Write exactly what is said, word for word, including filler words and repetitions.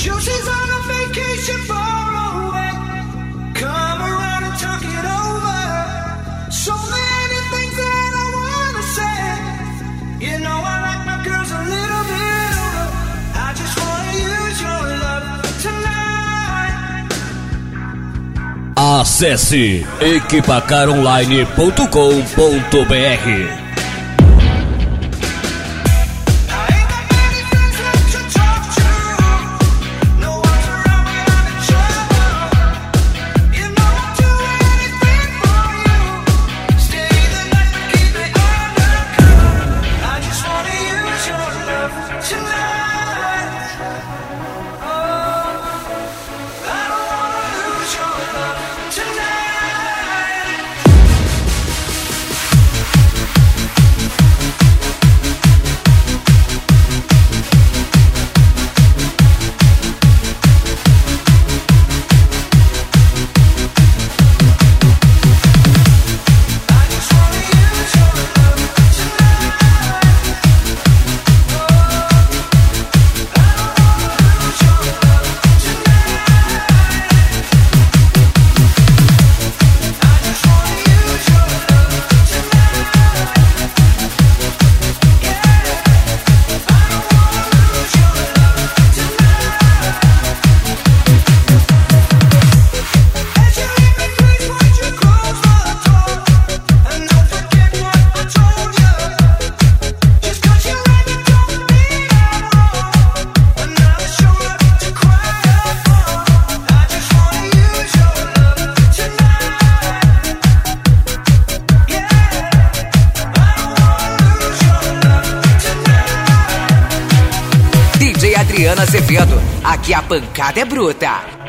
Josie's on a vacation far away. Come around and talk it over. So many things that I wanna say. You know I like my girls a little bit older. I just wanna use your love tonight. Acesse equipacar online ponto com ponto br. Adriana Azevedo, aqui a pancada é bruta.